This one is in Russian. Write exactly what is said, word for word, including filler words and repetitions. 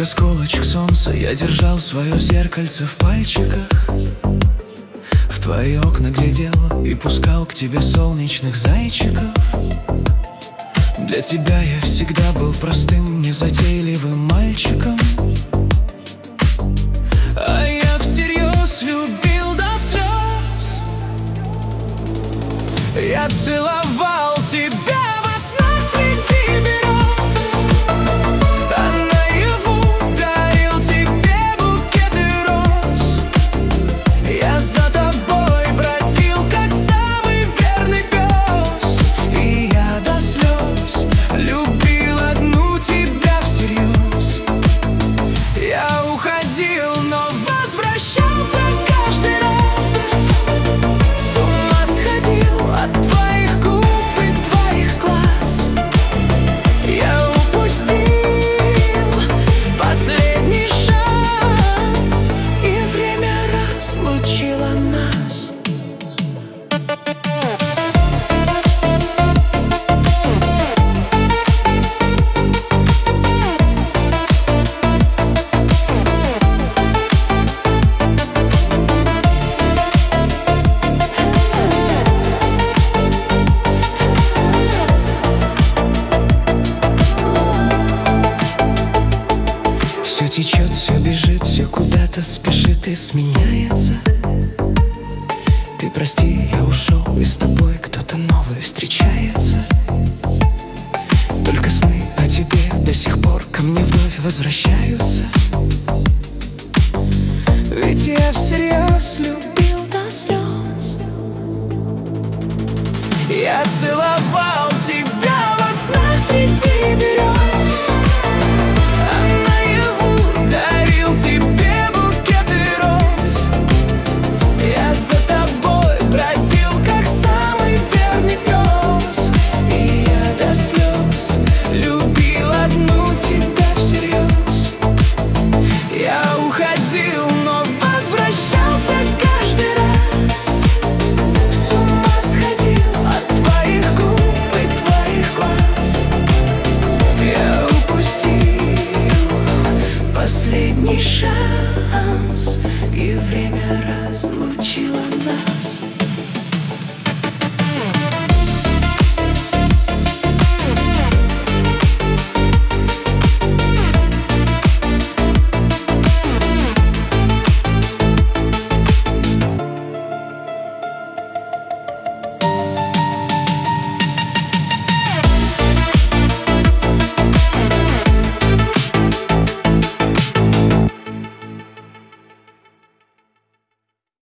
осколочек солнца, я держал свое зеркальце в пальчиках. В твои окна глядел и пускал к тебе солнечных зайчиков. Для тебя я всегда был простым, незатейливым мальчиком. А я всерьез любил до слез. Я целовал тебя во снах среди берез, а наяву дарил тебе букеты роз. Я за тобой бродил, как самый верный пес, и я до слез любил одну тебя всерьез. Я уходил, но возвращался каждый раз. С ума сходил от твоих губ и твоих глаз. Я упустил последний шанс, и время разлучило нас. Все течет, все бежит, все куда-то спешит и сменяется. Ты прости, я ушел, и с тобой кто-то новый встречается. Только сны о тебе до сих пор ко мне вновь возвращаются. Ведь я всерьез любил до слез. Я целовал тебя во снах среди берез, а наяву дарил тебе букеты роз. Я за тобой бродил, как самый верный пес, и я до слез любил одну тебя всерьез. Я уходил, но возвращался каждый раз. С ума сходил от твоих губ и твоих глаз. Я упустил последний шанс, и время разлучило нас.